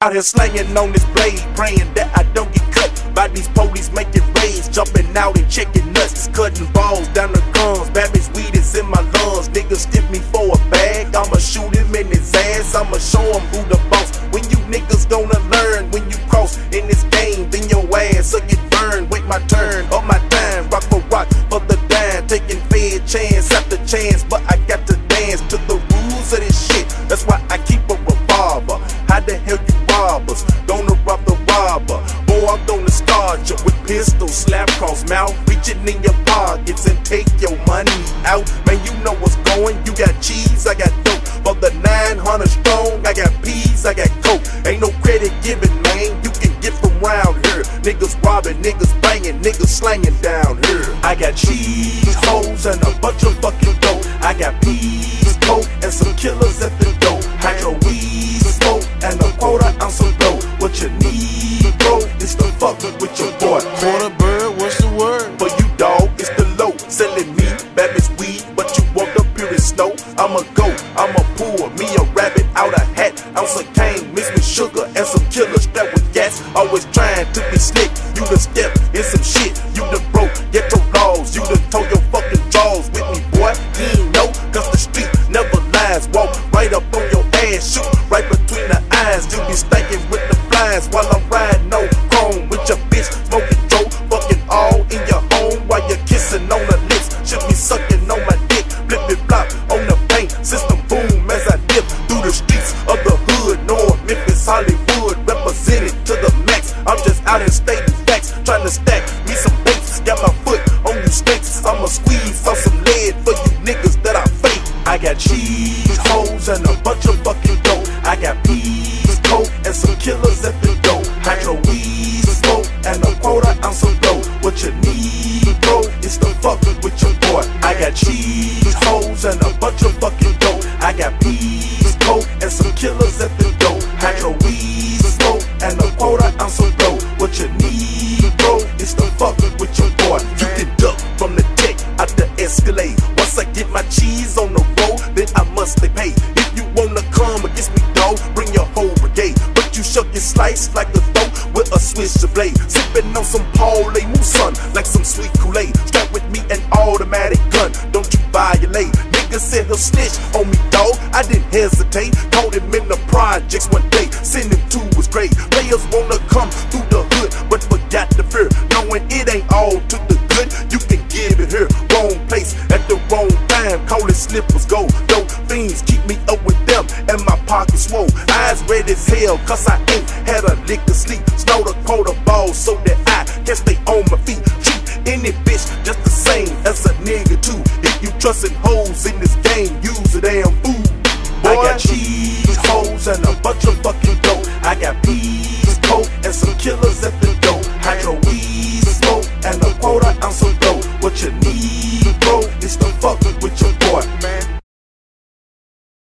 Out here slanging on this blade, praying that I don't get cut by these police making raids, jumping out and checking nuts, cutting balls down the guns. Babbage weed is in my lungs. Niggas skip me for a bag, I'ma shoot him in his ass. I'ma show him who the boss. When you niggas gonna learn? When you cross in this game, then your ass will get burned. Wait my turn, or my time, rock for the dime, taking fed chance after chance, but I got to dance to the rules of this shit. That's why I keep a revolver. How the hell you robbers gonna rob the robber? Boy, I'm gonna start you with pistols, slap cross mouth, reaching in your pockets and take your money out. Man, you know what's going. You got cheese, I got dope. For the 900 strong, I got peas, I got coke. Ain't no credit given, man. You can get from round here. Niggas robbing, niggas banging, niggas slanging down here. I got cheese, hoes, and a bunch of fucking dope. I got peas, coke, and some killers at the door. Hydro weed, smoke, and a quarter-ounce of dough. What you need, bro, is to fuck with your boy. Quarter bird, what's the word? For you, dog, it's the low. Selling me, Babbage weed, but you want the purest snow. I'ma go, I'ma pour me a rabbit out a hat. Ounce of cane mixed with sugar and some killers strapped with gas. Always trying to be slick. You done step in some shit. You done broke ghetto laws. You done told your fucking jaws with me, boy. You ain't know, cause the street never lies. Walk right up on your ass, shoot right between the eyes. You be stankin' with the flies while I'm riding no chrome with your bitch, smoking dope, fucking all in your home while you're kissing on her lips. Should be sucking on my dick, flip it flop on the paint system, boom as I dip through the streets of the hood. North Memphis, Hollywood, represented to the max. I'm just out here stating facts, trying to stack me some bases. Got my foot on you stakes, I'ma squeeze on some lead for you niggas that I fake. I got cheese, hoes, and a bunch of fucking dope. I got peas, coke, and some killers at the door. Hydro weed, smoke, and a quarter-ounce of dough. What you need, bro, is to fuck with your boy. I got cheese, hoes, and a bunch of fucking dope. I got peas, coke, and some killers at the door. Hydro weed, smoke, and a quarter-ounce of dough. What you need, bro, is to fuck with your boy. You can duck from the deck out the Escalade. Once I get my cheese on the road, then I must stay paid. If you wanna come against me, dog, bring your whole brigade. But you shuck your slice like a throat with a switch to blade. Sippin' on some Paul A. Mousson like some sweet Kool-Aid. Strap with me an automatic gun, don't you violate. Nigga said he'll snitch on me, dog, I didn't hesitate. Caught him in the projects one day, send him to his grave. Players wanna come through the hood, but forgot the fear. Knowing it ain't all to the good, you can give it here. Wrong place at the wrong time, call it slippers go. Dope fiends keep me up with them, and my pockets swole. Eyes red as hell, cause I ain't had a lick of sleep. Snowed a quarter ball so that I can stay on my feet. Treat any bitch just the same as a nigga too. If you trustin' hoes in this game, use a damn fool. Boy, I got cheese, hoes, and a bunch of fucking dope. I got peas, coke, and some killers at the door. Hydro weed, smoke, and a quarter-ounce of dope. What you need, bro, is to fuck with your